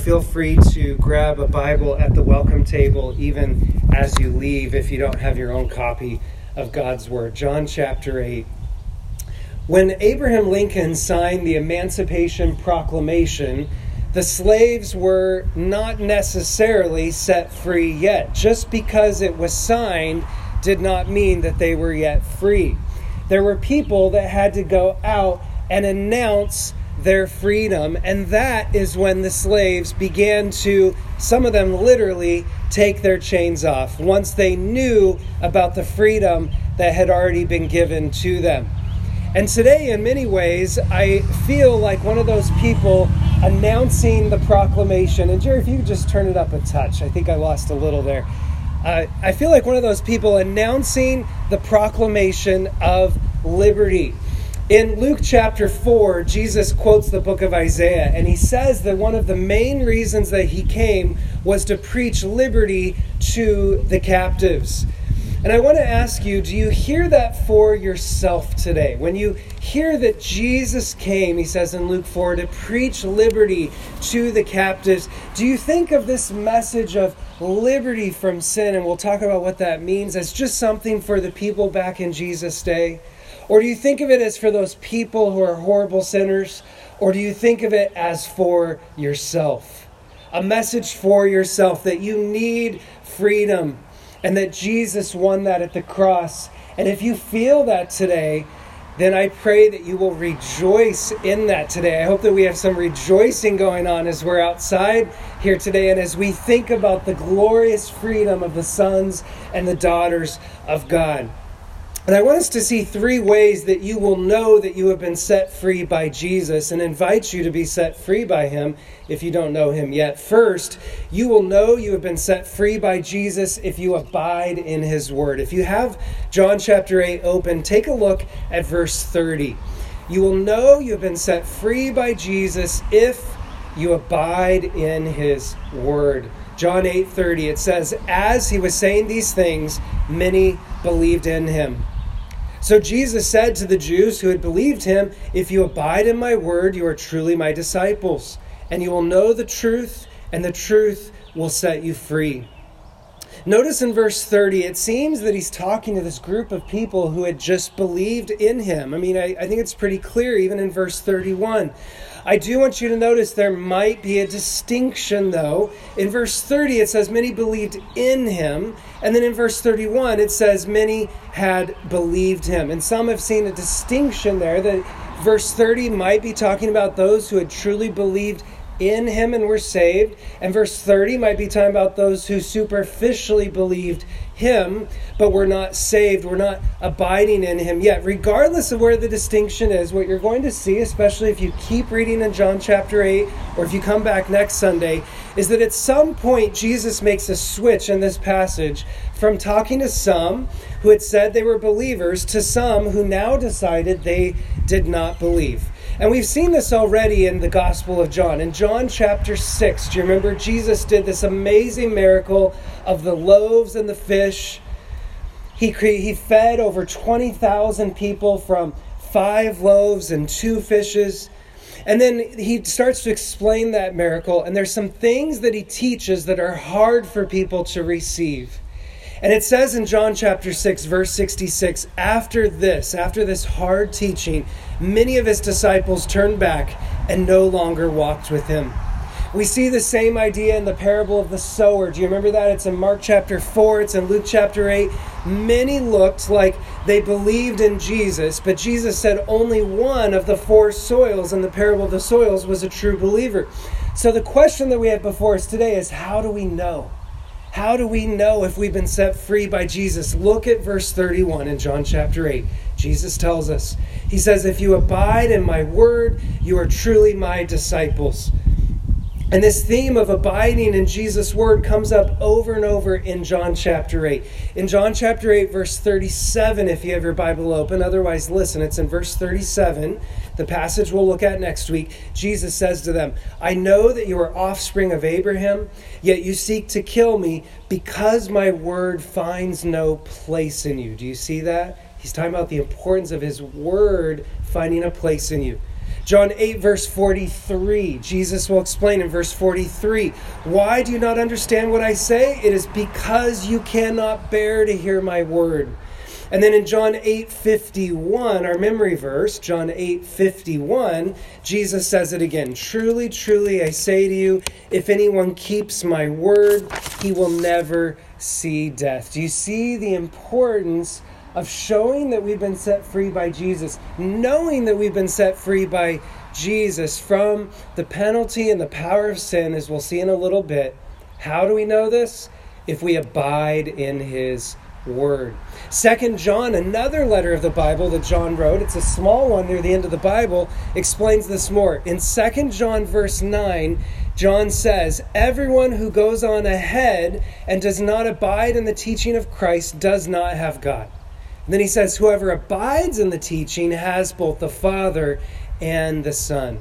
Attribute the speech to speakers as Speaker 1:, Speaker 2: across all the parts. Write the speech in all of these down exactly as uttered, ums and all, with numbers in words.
Speaker 1: feel free to grab a Bible at the welcome table even as you leave if you don't have your own copy of God's Word. John chapter eight. When Abraham Lincoln signed the Emancipation Proclamation, the slaves were not necessarily set free yet. Just because it was signed did not mean that they were yet free. There were people that had to go out and announce their freedom, and that is when the slaves began to, some of them literally, take their chains off once they knew about the freedom that had already been given to them. And today, in many ways, I feel like one of those people announcing the proclamation. And Jerry, if you could just turn it up a touch. I think I lost a little there. Uh, I feel like one of those people announcing the proclamation of liberty. In Luke chapter four, Jesus quotes the book of Isaiah, and he says that one of the main reasons that he came was to preach liberty to the captives. And I want to ask you, do you hear that for yourself today? When you hear that Jesus came, he says in Luke four, to preach liberty to the captives, do you think of this message of liberty from sin, and we'll talk about what that means, as just something for the people back in Jesus' day? Or do you think of it as for those people who are horrible sinners? Or do you think of it as for yourself? A message for yourself that you need freedom and that Jesus won that at the cross. And if you feel that today, then I pray that you will rejoice in that today. I hope that we have some rejoicing going on as we're outside here today and as we think about the glorious freedom of the sons and the daughters of God. And I want us to see three ways that you will know that you have been set free by Jesus, and invite you to be set free by him if you don't know him yet. First, you will know you have been set free by Jesus if you abide in his word. If you have John chapter eight open, take a look at verse thirty. You will know you have been set free by Jesus if you abide in his word. John eight thirty, it says, as he was saying these things, many believed in him. So Jesus said to the Jews who had believed him, if you abide in my word, you are truly my disciples, and you will know the truth, and the truth will set you free. Notice in verse thirty, it seems that he's talking to this group of people who had just believed in him. I mean, I, I think it's pretty clear even in verse thirty-one. I do want you to notice there might be a distinction, though. In verse thirty, it says many believed in him. And then in verse thirty-one, it says many had believed him. And some have seen a distinction there that verse thirty might be talking about those who had truly believed in him and were saved. And verse thirty might be talking about those who superficially believed him, but were not saved, were not abiding in him yet. Regardless of where the distinction is, what you're going to see, especially if you keep reading in John chapter eight, or if you come back next Sunday, is that at some point Jesus makes a switch in this passage from talking to some who had said they were believers to some who now decided they did not believe. And we've seen this already in the Gospel of John. In John chapter six, do you remember Jesus did this amazing miracle of the loaves and the fish? He, cre- he fed over twenty thousand people from five loaves and two fishes. And then he starts to explain that miracle. And there's some things that he teaches that are hard for people to receive. And it says in John chapter six, verse sixty-six, after this, after this hard teaching, many of his disciples turned back and no longer walked with him. We see the same idea in the parable of the sower. Do you remember that? It's in Mark chapter four, it's in Luke chapter eight. Many looked like they believed in Jesus, but Jesus said only one of the four soils in the parable of the soils was a true believer. So the question that we have before us today is, how do we know? How do we know if we've been set free by Jesus? Look at verse thirty-one in John chapter eight. Jesus tells us, he says, if you abide in my word, you are truly my disciples. And this theme of abiding in Jesus' word comes up over and over in John chapter eight. In John chapter eight, verse thirty-seven, if you have your Bible open, otherwise listen, it's in verse thirty-seven, the passage we'll look at next week. Jesus says to them, I know that you are offspring of Abraham, yet you seek to kill me because my word finds no place in you. Do you see that? He's talking about the importance of his word finding a place in you. John eight, verse forty-three, Jesus will explain in verse forty-three, why do you not understand what I say? It is because you cannot bear to hear my word. And then in John eight fifty-one, our memory verse, John eight fifty-one, Jesus says it again. Truly, truly, I say to you, if anyone keeps my word, he will never see death. Do you see the importance of showing that we've been set free by Jesus, knowing that we've been set free by Jesus from the penalty and the power of sin, as we'll see in a little bit? How do we know this? If we abide in his word. Second John, another letter of the Bible that John wrote, it's a small one near the end of the Bible, explains this more. In Second John verse nine, John says, everyone who goes on ahead and does not abide in the teaching of Christ does not have God. And then he says, whoever abides in the teaching has both the Father and the Son.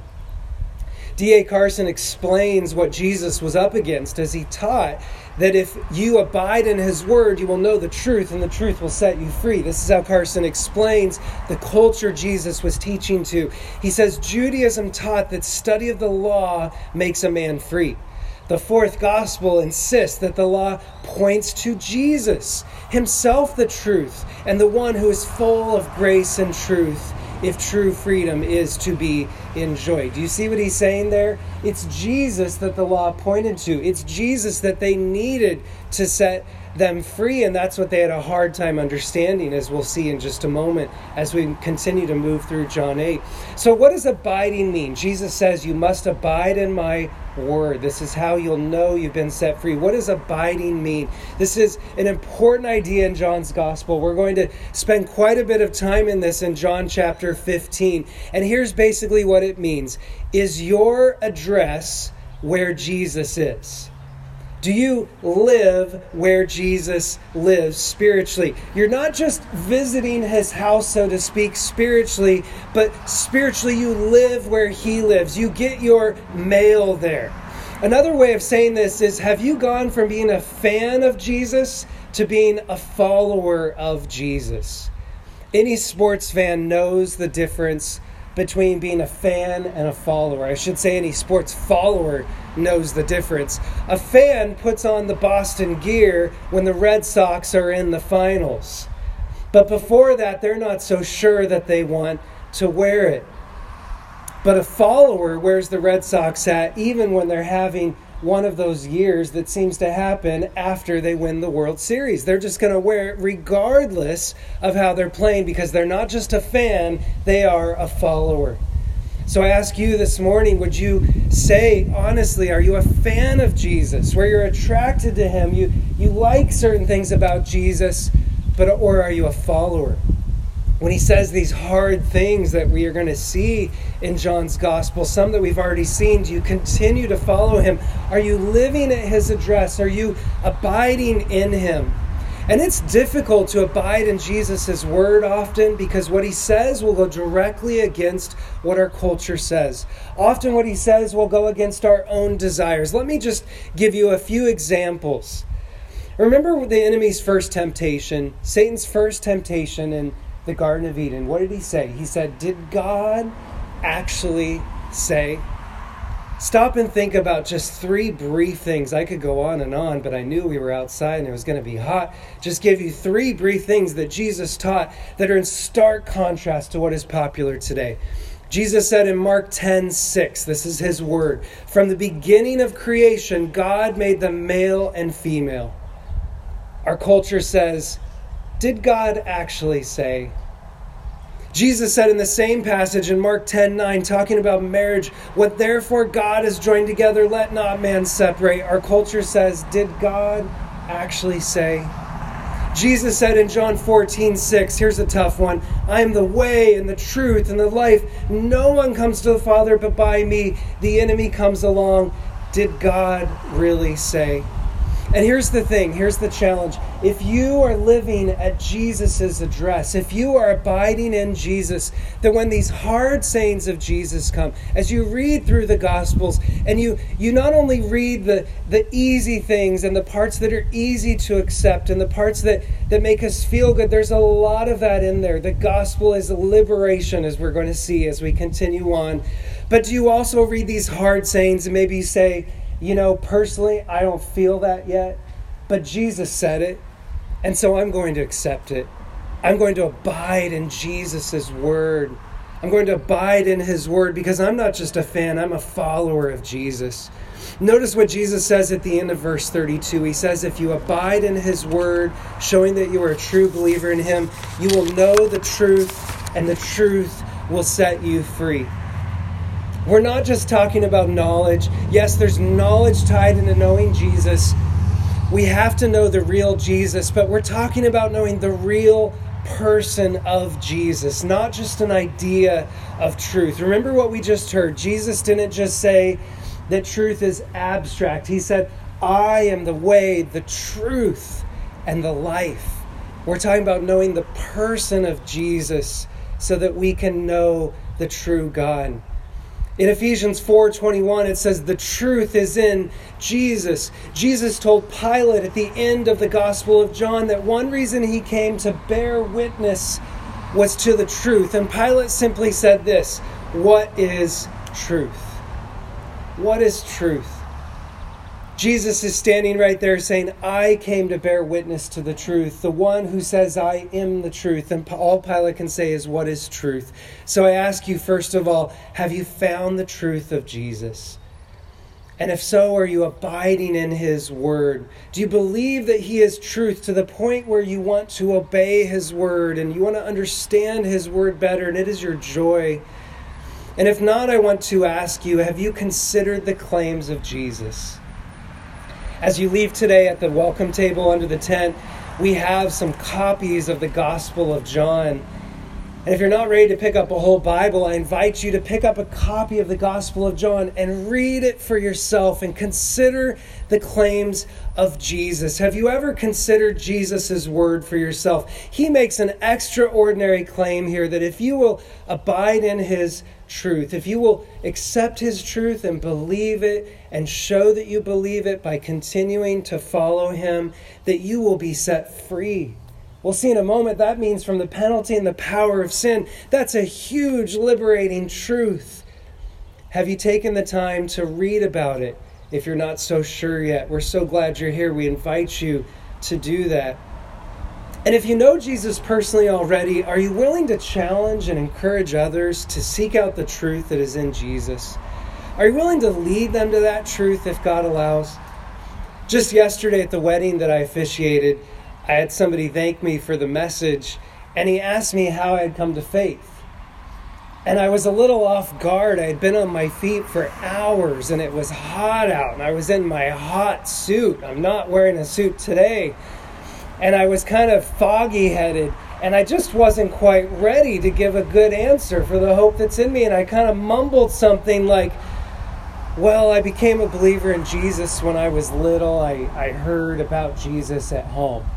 Speaker 1: D A Carson explains what Jesus was up against as he taught that if you abide in his word, you will know the truth, and the truth will set you free. This is how Carson explains the culture Jesus was teaching to. He says, Judaism taught that study of the law makes a man free. The fourth gospel insists that the law points to Jesus, himself the truth, and the one who is full of grace and truth, if true freedom is to be enjoyed. Do you see what he's saying there? It's Jesus that the law pointed to. It's Jesus that they needed to set them free, and that's what they had a hard time understanding, as we'll see in just a moment as we continue to move through John eight. So what does abiding mean? Jesus says, you must abide in my word. This is how you'll know you've been set free. What does abiding mean? This is an important idea in John's gospel. We're going to spend quite a bit of time in this in John chapter fifteen. And here's basically what it means. Is your address where Jesus is? Do you live where Jesus lives spiritually? You're not just visiting his house, so to speak, spiritually, but spiritually you live where he lives. You get your mail there. Another way of saying this is, have you gone from being a fan of Jesus to being a follower of Jesus? Any sports fan knows the difference between being a fan and a follower. I should say any sports follower knows the difference. A fan puts on the Boston gear when the Red Sox are in the finals. But before that, they're not so sure that they want to wear it. But a follower wears the Red Sox hat even when they're having one of those years that seems to happen after they win the World Series. They're just going to wear it regardless of how they're playing, because they're not just a fan, they are a follower. So I ask you this morning, would you say, honestly, are you a fan of Jesus, where you're attracted to him, you, you like certain things about Jesus, but or are you a follower? When he says these hard things that we are going to see in John's gospel, some that we've already seen, do you continue to follow him? Are you living at his address? Are you abiding in him? And it's difficult to abide in Jesus' word often, because what he says will go directly against what our culture says. Often what he says will go against our own desires. Let me just give you a few examples. Remember the enemy's first temptation, Satan's first temptation in the Garden of Eden. What did he say? He said, did God actually say? Stop and think about just three brief things. I could go on and on, but I knew we were outside and it was going to be hot. Just give you three brief things that Jesus taught that are in stark contrast to what is popular today. Jesus said in Mark ten six, this is his word, from the beginning of creation, God made them male and female. Our culture says, did God actually say? Jesus said in the same passage in Mark ten nine, talking about marriage, what therefore God has joined together, let not man separate. Our culture says, did God actually say? Jesus said in John fourteen six, here's a tough one, I am the way and the truth and the life. No one comes to the Father but by me. The enemy comes along. Did God really say? And here's the thing, here's the challenge. If you are living at Jesus' address, if you are abiding in Jesus, then when these hard sayings of Jesus come, as you read through the Gospels, and you, you not only read the, the easy things and the parts that are easy to accept and the parts that, that make us feel good, there's a lot of that in there. The gospel is liberation, as we're going to see as we continue on. But do you also read these hard sayings and maybe you say, you know, personally, I don't feel that yet, but Jesus said it, and so I'm going to accept it. I'm going to abide in Jesus' word. I'm going to abide in his word because I'm not just a fan, I'm a follower of Jesus. Notice what Jesus says at the end of verse thirty-two. He says, if you abide in his word, showing that you are a true believer in him, you will know the truth, and the truth will set you free. We're not just talking about knowledge. Yes, there's knowledge tied into knowing Jesus. We have to know the real Jesus, but we're talking about knowing the real person of Jesus, not just an idea of truth. Remember what we just heard. Jesus didn't just say that truth is abstract. He said, I am the way, the truth, and the life. We're talking about knowing the person of Jesus so that we can know the true God. In Ephesians four twenty-one, it says, the truth is in Jesus. Jesus told Pilate at the end of the Gospel of John that one reason he came to bear witness was to the truth. And Pilate simply said this, what is truth? What is truth? Jesus is standing right there saying, I came to bear witness to the truth. The one who says, I am the truth. And all Pilate can say is, what is truth? So I ask you, first of all, have you found the truth of Jesus? And if so, are you abiding in his word? Do you believe that he is truth to the point where you want to obey his word and you want to understand his word better, and it is your joy? And if not, I want to ask you, have you considered the claims of Jesus? As you leave today at the welcome table under the tent, we have some copies of the Gospel of John. And if you're not ready to pick up a whole Bible, I invite you to pick up a copy of the Gospel of John and read it for yourself and consider the claims of Jesus. Have you ever considered Jesus' word for yourself? He makes an extraordinary claim here that if you will abide in his truth, if you will accept his truth and believe it and show that you believe it by continuing to follow him, that you will be set free. We'll see in a moment that means from the penalty and the power of sin. That's a huge liberating truth. Have you taken the time to read about it? If you're not so sure yet, we're so glad you're here. We invite you to do that. And if you know Jesus personally already, are you willing to challenge and encourage others to seek out the truth that is in Jesus? Are you willing to lead them to that truth if God allows? Just yesterday at the wedding that I officiated, I had somebody thank me for the message, and he asked me how I had come to faith. And I was a little off guard. I had been on my feet for hours, and it was hot out, and I was in my hot suit. I'm not wearing a suit today. And I was kind of foggy-headed, and I just wasn't quite ready to give a good answer for the hope that's in me. And I kind of mumbled something like, well, I became a believer in Jesus when I was little. I, I heard about Jesus at home.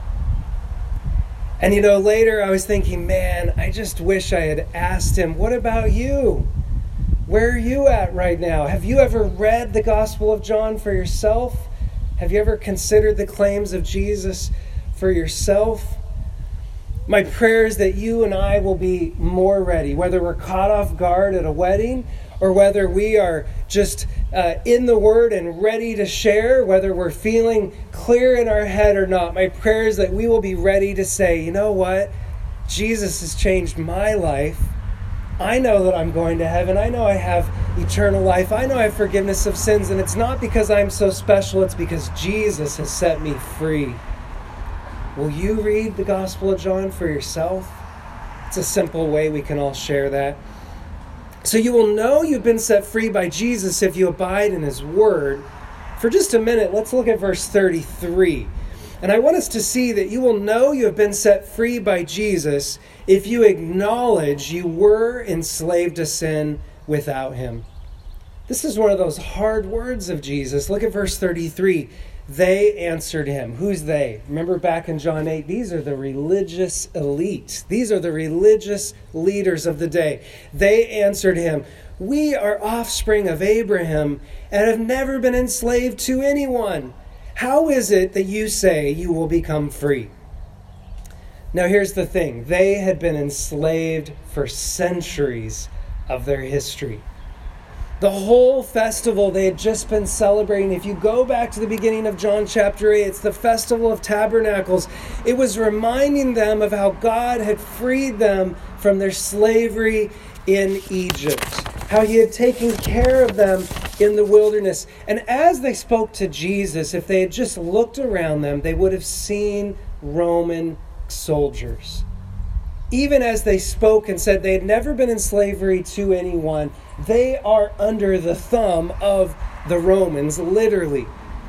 Speaker 1: And you know, later I was thinking, man, I just wish I had asked him, what about you? Where are you at right now? Have you ever read the Gospel of John for yourself? Have you ever considered the claims of Jesus for yourself? My prayer is that you and I will be more ready, whether we're caught off guard at a wedding or whether we are just uh, in the Word and ready to share, whether we're feeling clear in our head or not. My prayer is that we will be ready to say, you know what? Jesus has changed my life. I know that I'm going to heaven. I know I have eternal life. I know I have forgiveness of sins. And it's not because I'm so special. It's because Jesus has set me free. Will you read the Gospel of John for yourself? It's a simple way we can all share that. So you will know you've been set free by Jesus if you abide in his word. For just a minute, let's look at verse thirty-three. And I want us to see that you will know you have been set free by Jesus if you acknowledge you were enslaved to sin without him. This is one of those hard words of Jesus. Look at verse thirty-three. They answered him. Who's they? Remember back in John eight, these are the religious elite. These are the religious leaders of the day. They answered him, we are offspring of Abraham and have never been enslaved to anyone. How is it that you say you will become free? Now here's the thing. They had been enslaved for centuries of their history. The whole festival they had just been celebrating, if you go back to the beginning of John chapter eight, it's the Festival of Tabernacles. It was reminding them of how God had freed them from their slavery in Egypt, how he had taken care of them in the wilderness. And as they spoke to Jesus, if they had just looked around them, they would have seen Roman soldiers. Even as they spoke and said they had never been in slavery to anyone, they are under the thumb of the Romans, literally.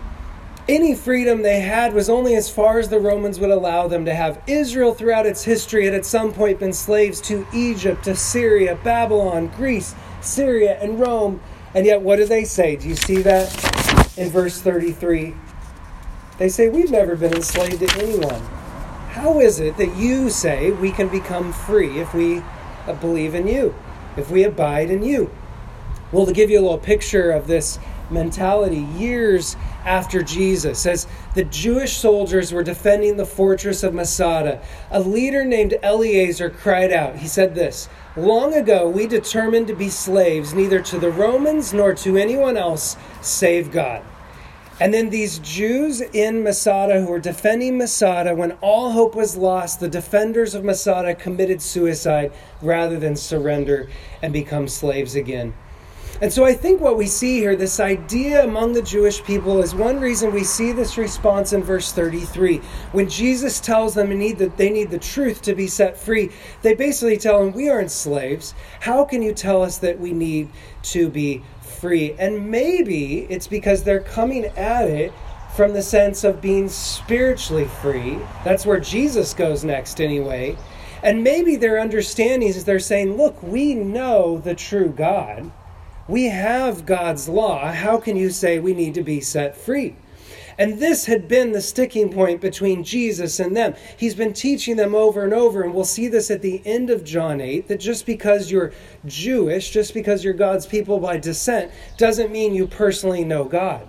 Speaker 1: Any freedom they had was only as far as the Romans would allow them to have. Israel throughout its history had at some point been slaves to Egypt, to Syria, Babylon, Greece, Syria, and Rome. And yet what do they say? Do you see that in verse thirty-three? They say, we've never been enslaved to anyone. How is it that you say we can become free if we believe in you, if we abide in you? Well, to give you a little picture of this mentality, years after Jesus, as the Jewish soldiers were defending the fortress of Masada, a leader named Eleazar cried out. He said this, long ago we determined to be slaves neither to the Romans nor to anyone else save God. And then these Jews in Masada who were defending Masada, when all hope was lost, the defenders of Masada committed suicide rather than surrender and become slaves again. And so I think what we see here, this idea among the Jewish people, is one reason we see this response in verse thirty-three. When Jesus tells them they need the, they need the truth to be set free, they basically tell him, we aren't slaves. How can you tell us that we need to be free? And maybe it's because they're coming at it from the sense of being spiritually free. That's where Jesus goes next anyway. And maybe their understanding is they're saying, look, we know the true God. We have God's law. How can you say we need to be set free? And this had been the sticking point between Jesus and them. He's been teaching them over and over, and we'll see this at the end of John eight, that just because you're Jewish, just because you're God's people by descent, doesn't mean you personally know God.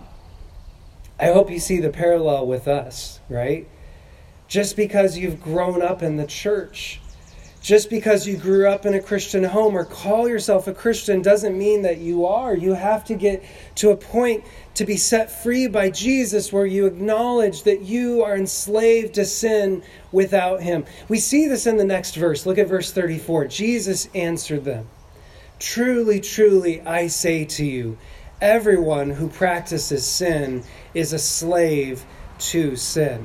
Speaker 1: I hope you see the parallel with us, right? Just because you've grown up in the church, just because you grew up in a Christian home or call yourself a Christian doesn't mean that you are. You have to get to a point to be set free by Jesus where you acknowledge that you are enslaved to sin without him. We see this in the next verse. Look at verse thirty-four. Jesus answered them, truly, truly, I say to you, everyone who practices sin is a slave to sin.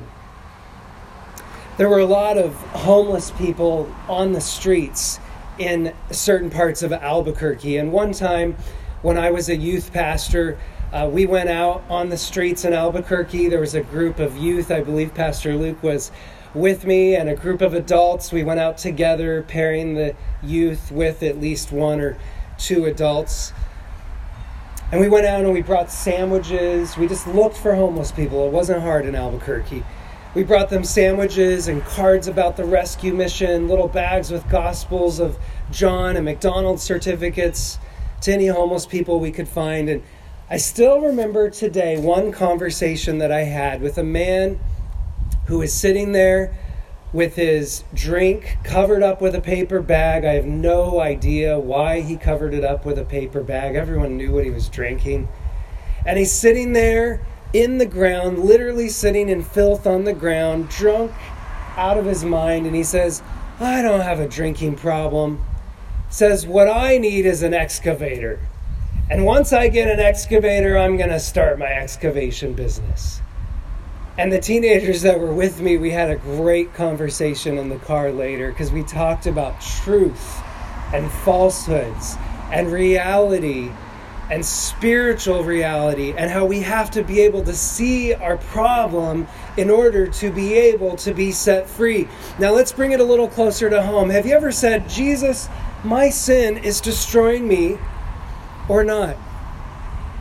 Speaker 1: There were a lot of homeless people on the streets in certain parts of Albuquerque. And one time when I was a youth pastor, uh, we went out on the streets in Albuquerque. There was a group of youth. I believe Pastor Luke was with me and a group of adults. We went out together, pairing the youth with at least one or two adults. And we went out and we brought sandwiches. We just looked for homeless people. It wasn't hard in Albuquerque. We brought them sandwiches and cards about the rescue mission, little bags with Gospels of John and McDonald's certificates to any homeless people we could find. And I still remember today one conversation that I had with a man who was sitting there with his drink covered up with a paper bag. I have no idea why he covered it up with a paper bag. Everyone knew what he was drinking. And he's sitting there in the ground, literally sitting in filth on the ground, drunk out of his mind. And he says, I don't have a drinking problem. He says, what I need is an excavator. And once I get an excavator, I'm going to start my excavation business. And the teenagers that were with me, we had a great conversation in the car later because we talked about truth and falsehoods and reality and spiritual reality, and how we have to be able to see our problem in order to be able to be set free. Now let's bring it a little closer to home. Have you ever said, Jesus, my sin is destroying me, or not?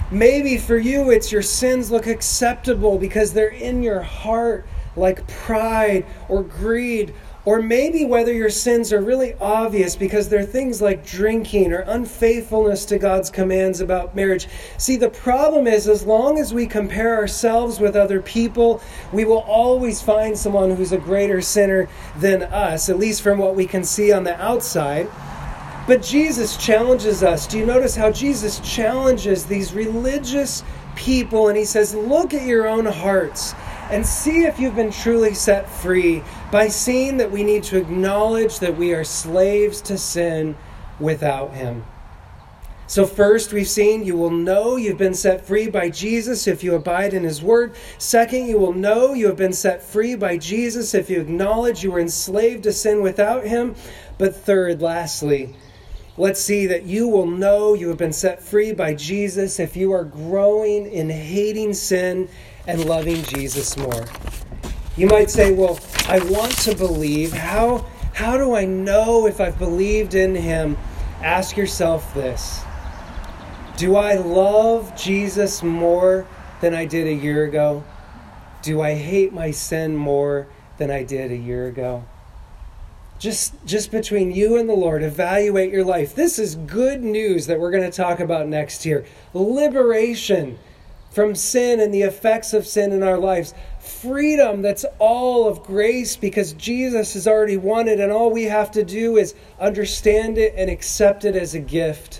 Speaker 1: Maybe for you, it's your sins look acceptable because they're in your heart, like pride or greed. Or maybe whether your sins are really obvious because they're things like drinking or unfaithfulness to God's commands about marriage. See, the problem is, as long as we compare ourselves with other people, we will always find someone who's a greater sinner than us, at least from what we can see on the outside. But Jesus challenges us. Do you notice how Jesus challenges these religious people? And he says, look at your own hearts and see if you've been truly set free by seeing that we need to acknowledge that we are slaves to sin without him. So first, we've seen you will know you've been set free by Jesus if you abide in his word. Second, you will know you have been set free by Jesus if you acknowledge you were enslaved to sin without him. But third, lastly, let's see that you will know you have been set free by Jesus if you are growing in hating sin and loving Jesus more. You might say, well, I want to believe. How, how do I know if I've believed in him? Ask yourself this. Do I love Jesus more than I did a year ago? Do I hate my sin more than I did a year ago? Just, just between you and the Lord, evaluate your life. This is good news that we're going to talk about next year. Liberation from sin and the effects of sin in our lives. Freedom that's all of grace because Jesus has already won it, and all we have to do is understand it and accept it as a gift.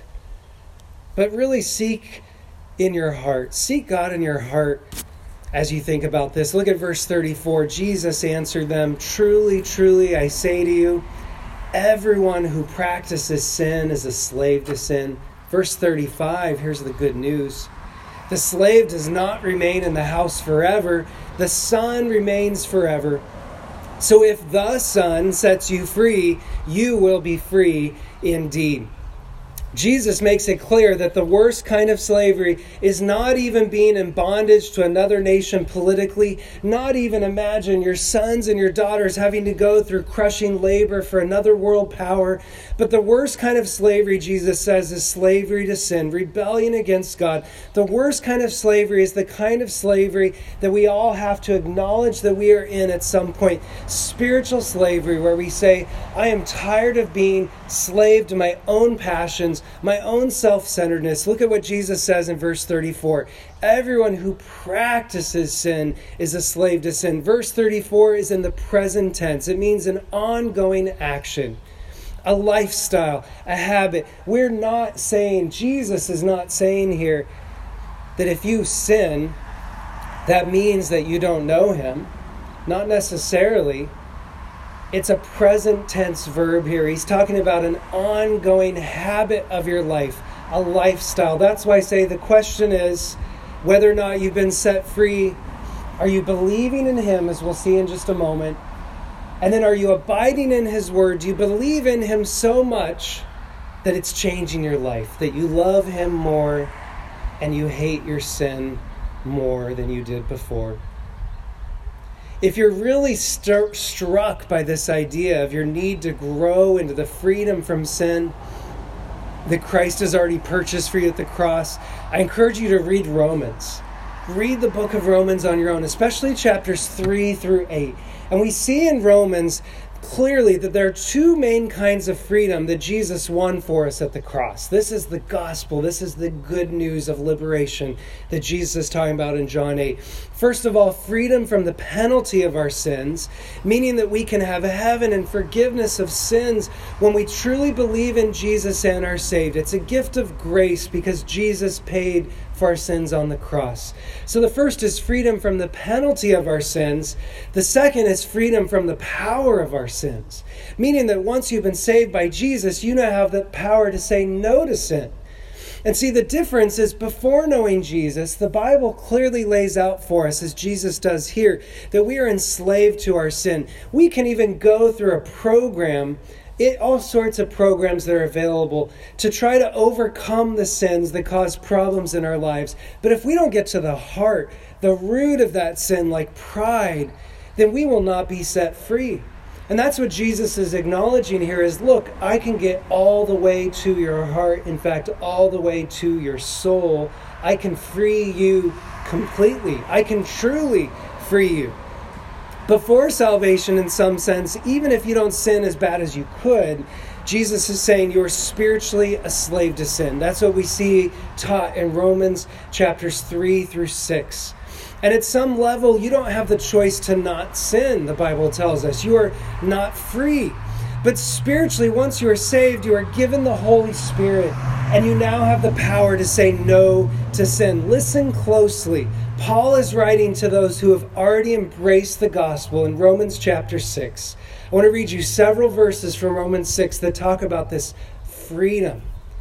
Speaker 1: But really seek in your heart. Seek God in your heart as you think about this. Look at verse thirty-four. Jesus answered them, truly, truly, I say to you, everyone who practices sin is a slave to sin. Verse thirty-five, here's the good news. The slave does not remain in the house forever. The Son remains forever. So if the Son sets you free, you will be free indeed. Jesus makes it clear that the worst kind of slavery is not even being in bondage to another nation politically, not even imagine your sons and your daughters having to go through crushing labor for another world power. But the worst kind of slavery, Jesus says, is slavery to sin, rebellion against God. The worst kind of slavery is the kind of slavery that we all have to acknowledge that we are in at some point. Spiritual slavery, where we say, I am tired of being slave to my own passions, my own self-centeredness. Look at what Jesus says in verse thirty-four. Everyone who practices sin is a slave to sin. Verse thirty-four is in the present tense. It means an ongoing action, a lifestyle, a habit. We're not saying, Jesus is not saying here that if you sin, that means that you don't know him. Not necessarily. It's a present tense verb here. He's talking about an ongoing habit of your life, a lifestyle. That's why I say the question is whether or not you've been set free. Are you believing in him, as we'll see in just a moment? And then are you abiding in his word? Do you believe in him so much that it's changing your life, that you love him more and you hate your sin more than you did before? If you're really st- struck by this idea of your need to grow into the freedom from sin that Christ has already purchased for you at the cross, I encourage you to read Romans. Read the book of Romans on your own, especially chapters three through eight. And we see in Romans clearly that there are two main kinds of freedom that Jesus won for us at the cross. This is the gospel. This is the good news of liberation that Jesus is talking about in John eight. First of all, freedom from the penalty of our sins, meaning that we can have heaven and forgiveness of sins when we truly believe in Jesus and are saved. It's a gift of grace because Jesus paid for our sins on the cross. So the first is freedom from the penalty of our sins. The second is freedom from the power of our sins, meaning that once you've been saved by Jesus, you now have the power to say no to sin. And see, the difference is before knowing Jesus, the Bible clearly lays out for us, as Jesus does here, that we are enslaved to our sin. We can even go through a program, It, all sorts of programs that are available to try to overcome the sins that cause problems in our lives. But if we don't get to the heart, the root of that sin, like pride, then we will not be set free. And that's what Jesus is acknowledging here is, look, I can get all the way to your heart. In fact, all the way to your soul. I can free you completely. I can truly free you. Before salvation, in some sense, even if you don't sin as bad as you could, Jesus is saying you're spiritually a slave to sin. That's what we see taught in Romans chapters three through six. And at some level, you don't have the choice to not sin, the Bible tells us. You are not free. But spiritually, once you are saved, you are given the Holy Spirit, and you now have the power to say no to sin. Listen closely. Paul is writing to those who have already embraced the gospel in Romans chapter six. I want to read you several verses from Romans six that talk about this freedom.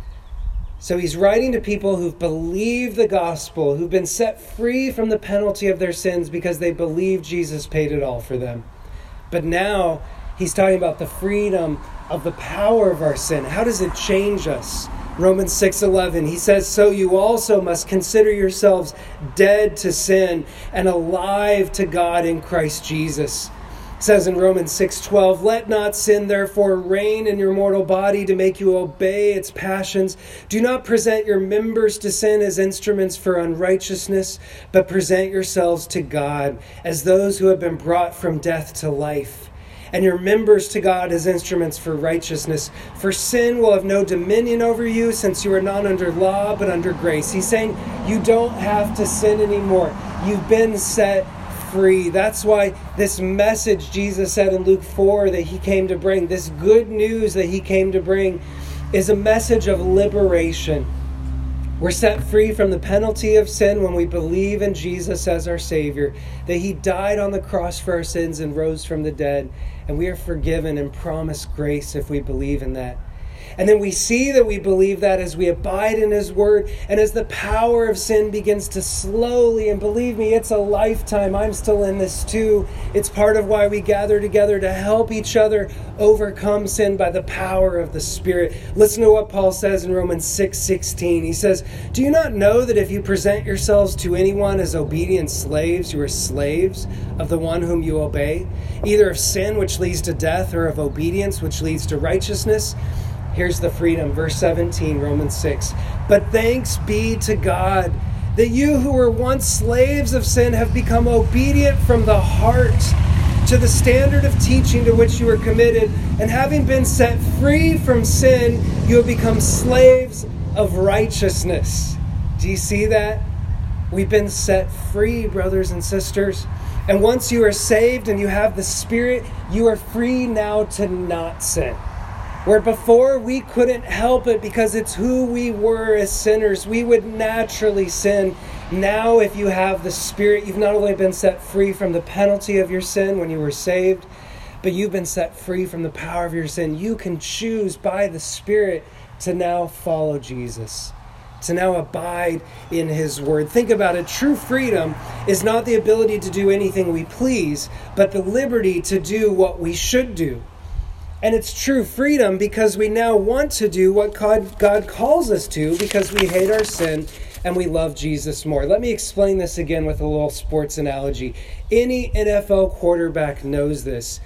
Speaker 1: So he's writing to people who've believed the gospel, who've been set free from the penalty of their sins because they believe Jesus paid it all for them. But now he's talking about the freedom of the power of our sin. How does it change us? Romans six eleven, he says, so you also must consider yourselves dead to sin and alive to God in Christ Jesus. It says in Romans six twelve, let not sin therefore reign in your mortal body to make you obey its passions. Do not present your members to sin as instruments for unrighteousness, but present yourselves to God as those who have been brought from death to life, and your members to God as instruments for righteousness. For sin will have no dominion over you, since you are not under law, but under grace. He's saying you don't have to sin anymore. You've been set free. That's why this message Jesus said in Luke four that he came to bring, this good news that he came to bring, is a message of liberation. We're set free from the penalty of sin when we believe in Jesus as our Savior, that he died on the cross for our sins and rose from the dead, and we are forgiven and promised grace if we believe in that. And then we see that we believe that as we abide in his word, and as the power of sin begins to slowly, and believe me, it's a lifetime. I'm still in this too. It's part of why we gather together to help each other overcome sin by the power of the Spirit. Listen to what Paul says in Romans six sixteen. He says, do you not know that if you present yourselves to anyone as obedient slaves, you are slaves of the one whom you obey, either of sin, which leads to death, or of obedience, which leads to righteousness? Here's the freedom, verse seventeen, Romans six. But thanks be to God that you who were once slaves of sin have become obedient from the heart to the standard of teaching to which you were committed. And having been set free from sin, you have become slaves of righteousness. Do you see that? We've been set free, brothers and sisters. And once you are saved and you have the Spirit, you are free now to not sin. Where before we couldn't help it because it's who we were as sinners. We would naturally sin. Now, if you have the Spirit, you've not only been set free from the penalty of your sin when you were saved, but you've been set free from the power of your sin. You can choose by the Spirit to now follow Jesus, to now abide in his word. Think about it. True freedom is not the ability to do anything we please, but the liberty to do what we should do. And it's true freedom because we now want to do what God, God calls us to, because we hate our sin and we love Jesus more. Let me explain this again with a little sports analogy. Any N F L quarterback knows this.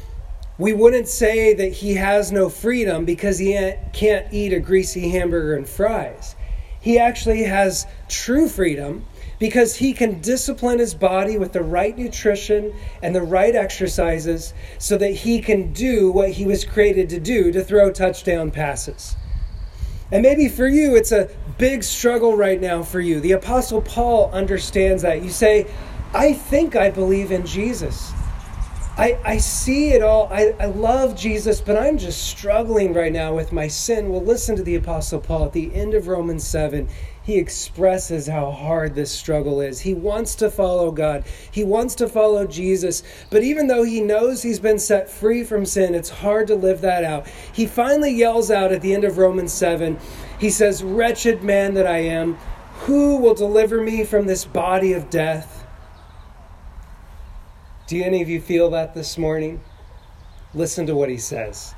Speaker 1: We wouldn't say that he has no freedom because he can't eat a greasy hamburger and fries. He actually has true freedom because he can discipline his body with the right nutrition and the right exercises so that he can do what he was created to do, to throw touchdown passes. And maybe for you, it's a big struggle right now for you. The Apostle Paul understands that. You say, I think I believe in Jesus. I, I see it all. I, I love Jesus, but I'm just struggling right now with my sin. Well, listen to the Apostle Paul at the end of Romans seven. He expresses how hard this struggle is. He wants to follow God. He wants to follow Jesus. But even though he knows he's been set free from sin, it's hard to live that out. He finally yells out at the end of Romans seven. He says, wretched man that I am, who will deliver me from this body of death? Do any of you feel that this morning? Listen to what he says.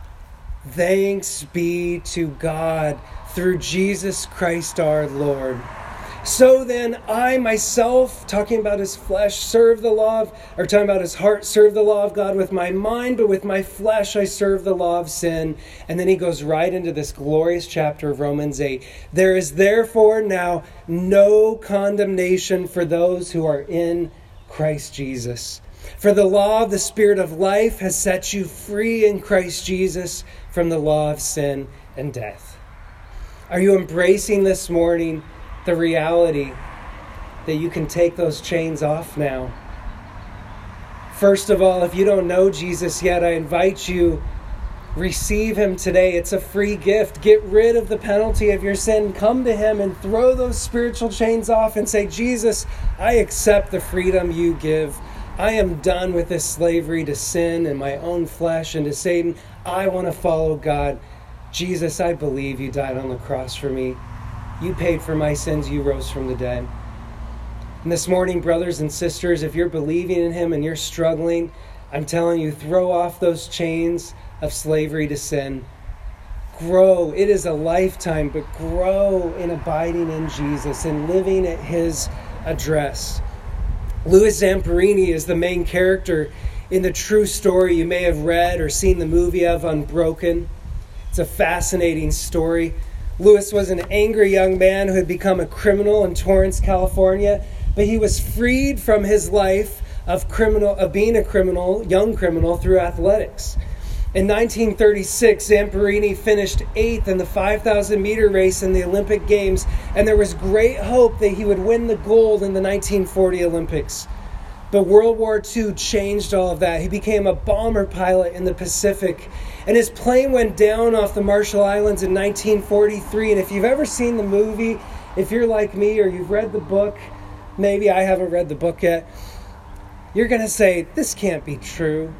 Speaker 1: Thanks be to God through Jesus Christ our Lord. So then I myself, talking about his flesh, serve the law of, or talking about his heart, serve the law of God with my mind, but with my flesh I serve the law of sin. And then he goes right into this glorious chapter of Romans eight. There is therefore now no condemnation for those who are in Christ Jesus. For the law of the Spirit of life has set you free in Christ Jesus from the law of sin and death. Are you embracing this morning the reality that you can take those chains off now? First of all, if you don't know Jesus yet, I invite you, receive him today. It's a free gift. Get rid of the penalty of your sin. Come to him and throw those spiritual chains off and say, Jesus, I accept the freedom you give. I am done with this slavery to sin and my own flesh and to Satan. I want to follow God. Jesus, I believe you died on the cross for me. You paid for my sins. You rose from the dead. And this morning, brothers and sisters, if you're believing in him and you're struggling, I'm telling you, throw off those chains of slavery to sin. Grow. It is a lifetime, but grow in abiding in Jesus and living at his address. Louis Zamperini is the main character in the true story you may have read or seen the movie of, Unbroken. It's a fascinating story. Louis was an angry young man who had become a criminal in Torrance, California, but he was freed from his life of criminal of being a criminal, young criminal, through athletics. In nineteen thirty-six, Zamperini finished eighth in the five thousand meter race in the Olympic Games, and there was great hope that he would win the gold in the nineteen forty Olympics. But World War Two changed all of that. He became a bomber pilot in the Pacific, and his plane went down off the Marshall Islands in nineteen forty-three. And if you've ever seen the movie, if you're like me or you've read the book, maybe I haven't read the book yet, you're going to say, this can't be true.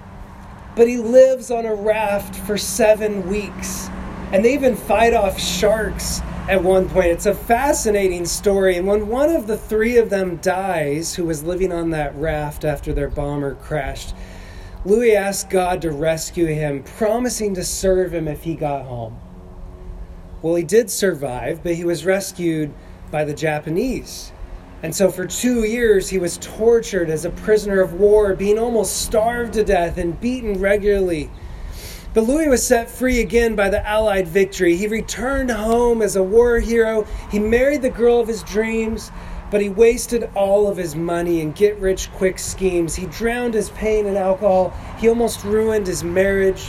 Speaker 1: But he lives on a raft for seven weeks. And they even fight off sharks at one point. It's a fascinating story. And when one of the three of them dies, who was living on that raft after their bomber crashed, Louis asked God to rescue him, promising to serve him if he got home. Well, he did survive, but he was rescued by the Japanese. And so for two years, he was tortured as a prisoner of war, being almost starved to death and beaten regularly. But Louis was set free again by the Allied victory. He returned home as a war hero. He married the girl of his dreams, but he wasted all of his money in get-rich-quick schemes. He drowned his pain in alcohol. He almost ruined his marriage.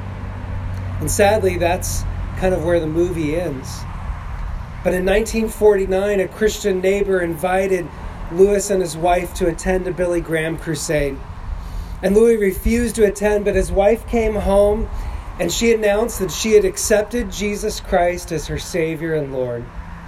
Speaker 1: And sadly, that's kind of where the movie ends. But in nineteen forty-nine, a Christian neighbor invited Louis and his wife to attend a Billy Graham crusade. And Louis refused to attend, but his wife came home and she announced that she had accepted Jesus Christ as her Savior and Lord.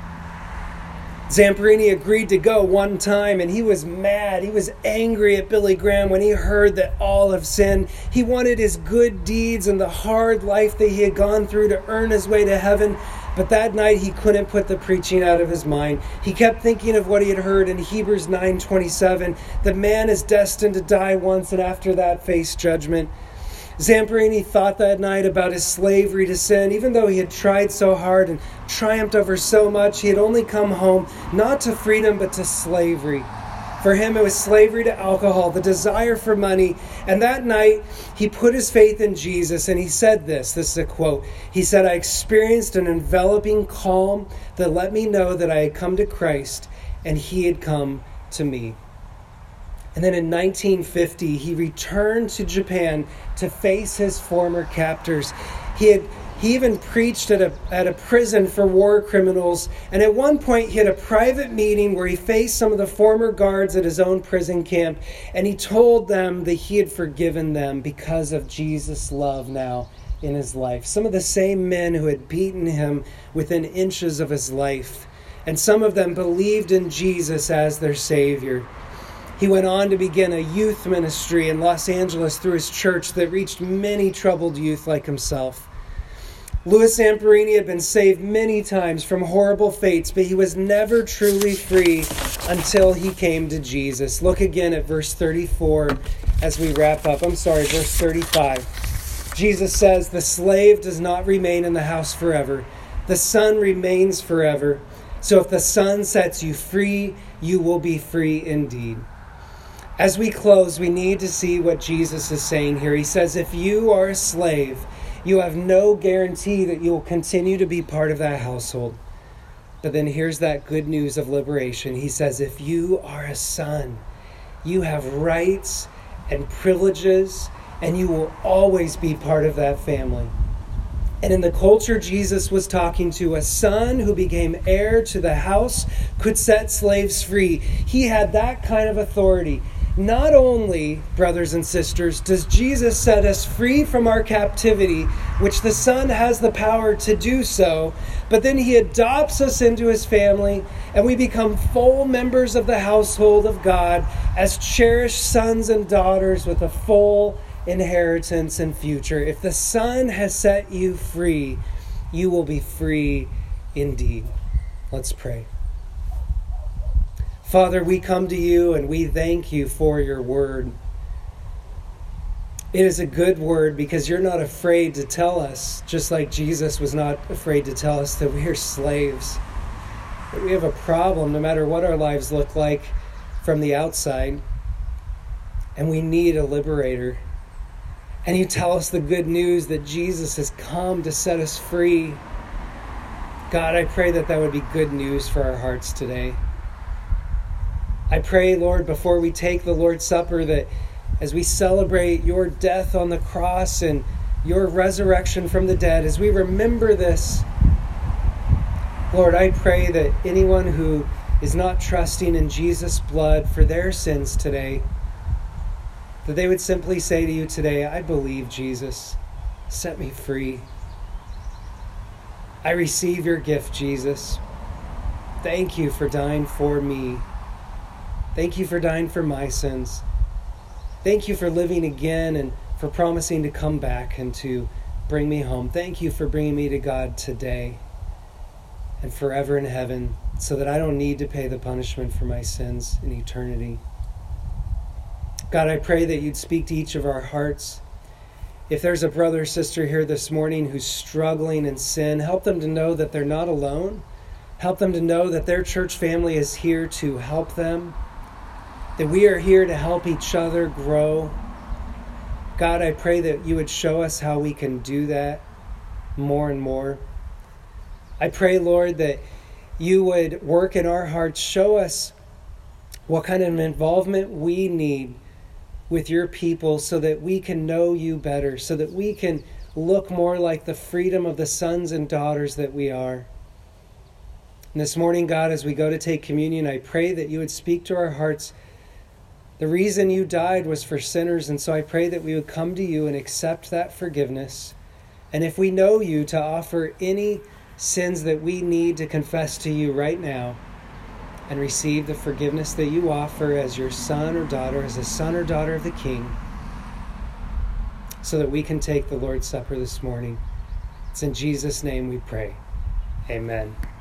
Speaker 1: Zamperini agreed to go one time, and he was mad. He was angry at Billy Graham when he heard that all have sinned. He wanted his good deeds and the hard life that he had gone through to earn his way to heaven. But that night he couldn't put the preaching out of his mind. He kept thinking of what he had heard in Hebrews nine twenty-seven, that man is destined to die once and after that face judgment. Zamperini thought that night about his slavery to sin. Even though he had tried so hard and triumphed over so much, he had only come home not to freedom but to slavery. For him, it was slavery to alcohol, the desire for money. And that night, he put his faith in Jesus, and he said this. This is a quote. He said, "I experienced an enveloping calm that let me know that I had come to Christ, and he had come to me." And then in nineteen fifty, he returned to Japan to face his former captors. He had He even preached at a, at a prison for war criminals. And at one point, he had a private meeting where he faced some of the former guards at his own prison camp. And he told them that he had forgiven them because of Jesus' love now in his life. Some of the same men who had beaten him within inches of his life. And some of them believed in Jesus as their Savior. He went on to begin a youth ministry in Los Angeles through his church that reached many troubled youth like himself. Louis Zamperini had been saved many times from horrible fates, but he was never truly free until he came to Jesus. Look again at verse thirty-four as we wrap up. I'm sorry, verse thirty-five. Jesus says, "The slave does not remain in the house forever. The son remains forever. So if the Son sets you free, you will be free indeed. As we close, we need to see what Jesus is saying here. He says, if you are a slave, you have no guarantee that you will continue to be part of that household. But then here's that good news of liberation. He says, if you are a son, you have rights and privileges, and you will always be part of that family. And in the culture Jesus was talking to, a son who became heir to the house could set slaves free. He had that kind of authority. Not only, brothers and sisters, does Jesus set us free from our captivity, which the Son has the power to do so, but then he adopts us into his family, and we become full members of the household of God as cherished sons and daughters with a full inheritance and future. If the Son has set you free, you will be free indeed. Let's pray. Father, we come to you and we thank you for your word. It is a good word because you're not afraid to tell us, just like Jesus was not afraid to tell us, that we are slaves, that we have a problem no matter what our lives look like from the outside, and we need a liberator. And you tell us the good news that Jesus has come to set us free. God, I pray that that would be good news for our hearts today. I pray, Lord, before we take the Lord's Supper, that as we celebrate your death on the cross and your resurrection from the dead, as we remember this, Lord, I pray that anyone who is not trusting in Jesus' blood for their sins today, that they would simply say to you today, I believe, Jesus, set me free. I receive your gift, Jesus. Thank you for dying for me. Thank you for dying for my sins. Thank you for living again and for promising to come back and to bring me home. Thank you for bringing me to God today and forever in heaven so that I don't need to pay the punishment for my sins in eternity. God, I pray that you'd speak to each of our hearts. If there's a brother or sister here this morning who's struggling in sin, help them to know that they're not alone. Help them to know that their church family is here to help them, that we are here to help each other grow. God, I pray that you would show us how we can do that more and more. I pray, Lord, that you would work in our hearts, show us what kind of involvement we need with your people so that we can know you better, so that we can look more like the freedom of the sons and daughters that we are. And this morning, God, as we go to take communion, I pray that you would speak to our hearts. The reason you died was for sinners, and so I pray that we would come to you and accept that forgiveness. And if we know you, to offer any sins that we need to confess to you right now and receive the forgiveness that you offer as your son or daughter, as a son or daughter of the King, so that we can take the Lord's Supper this morning. It's in Jesus' name we pray. Amen.